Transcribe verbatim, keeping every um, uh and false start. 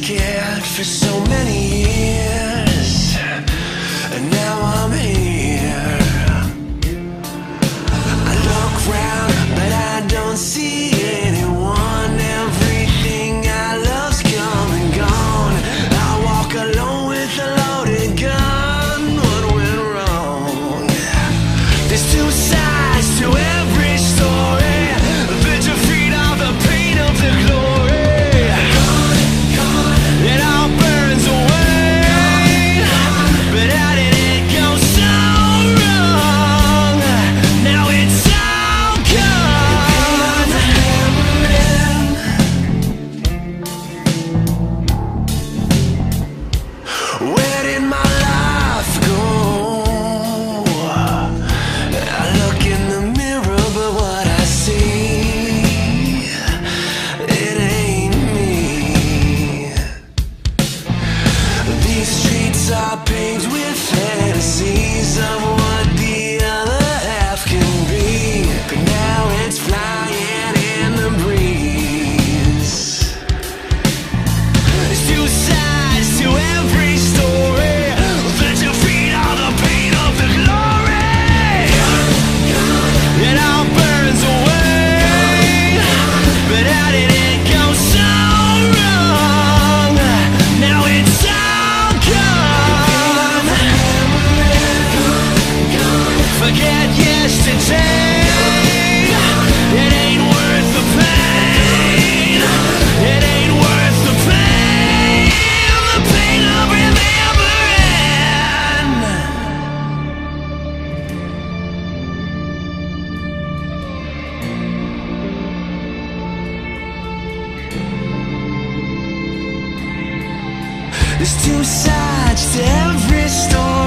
scared for so many years, and now I'm here. I look round, but I don't see anyone. Everything I love's come and gone. I walk alone with a loaded gun. What went wrong? There's two sides to every story. Put your feet on the pain of the glory. It all burns away, but how did it go so wrong? Now it's all gone. Where did my life go? I look in the mirror, but what I see, it ain't me. These streets are paved with fantasies of what the other half can be, but now it's flying in the breeze. There's two sides to every story. Put your feet on the pain of the glory. It all burns away, but how did it go so wrong? Now it's all gone. Forget yesterday. It ain't worth the pain. It ain't worth the pain. The pain of remembering. There's two sides to every story.